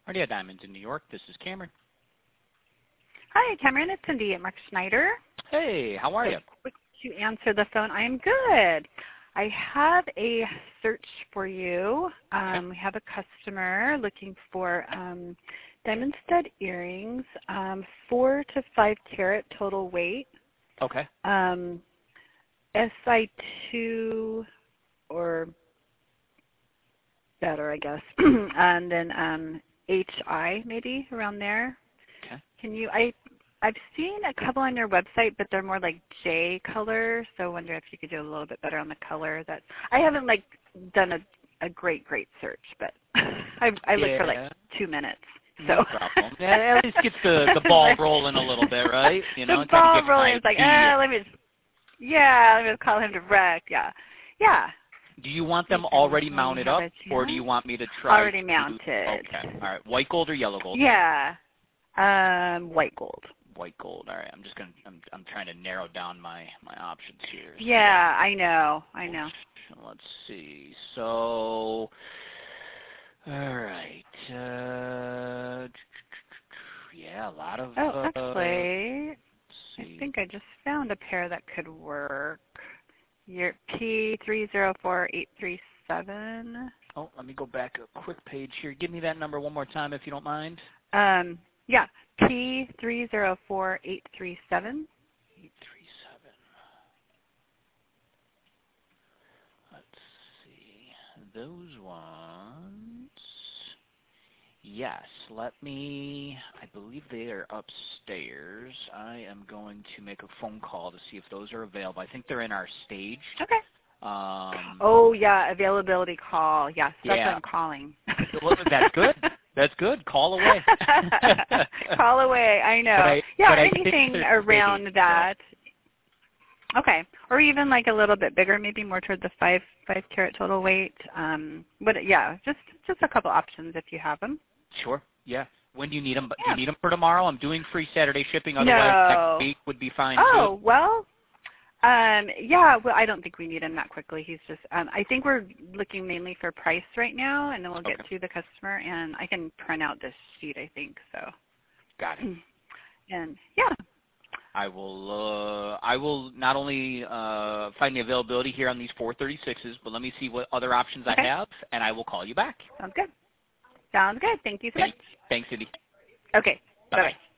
Ardea Diamonds in New York. This is Cameron. Hi, Cameron. It's Cindy at Mark Schneider. Hey, how are you? Quick to answer the phone. I am good. I have a search for you. We have a customer looking for diamond stud earrings, 4 to 5 carat total weight. Okay. SI2 or better, I guess, and then HI maybe around there. Okay. Can you? I've seen a couple on your website, but they're more like J color. So I wonder if you could do a little bit better on the color. That I haven't done a great search, but I looked for like 2 minutes. So. No problem. Yeah, at least gets the ball rolling a little bit, right? You know, the ball rolling is like, let me just call him direct. Yeah. Do you want them already mounted up, or do you want me to try? Already mounted. Okay. All right. White gold or yellow gold? Yeah. White gold. White gold. All right. I'm trying to narrow down my options here. Yeah, I know. Let's see. So, all right. Yeah, a lot of. Oh, actually, I think I just found a pair that could work. Your P304837. Oh, let me go back a quick page here. Give me that number one more time, if you don't mind. Yeah, P304837. 837. Let's see. Those ones. Yes, I believe they are upstairs. I am going to make a phone call to see if those are available. I think they're in our stage. Okay. Oh, yeah, availability call. Yes, that's what I'm calling. Well, that's good. That's good. Call away. Call away, I know. Anything around that. Okay. Or even like a little bit bigger, maybe more toward the 5 carat total weight. But yeah, just a couple options if you have them. Sure. Yeah. When do you need them? Do you need them for tomorrow? I'm doing free Saturday shipping. Otherwise, next week would be fine too. Oh, well, well, I don't think we need him that quickly. He's just, I think we're looking mainly for price right now, and then we'll get to the customer, and I can print out this sheet, I think, so. Got it. And, yeah. I will not only find the availability here on these 436s, but let me see what other options I have, and I will call you back. Sounds good. Sounds good. Thank you so much. Thanks, Cindy. Okay. Bye-bye.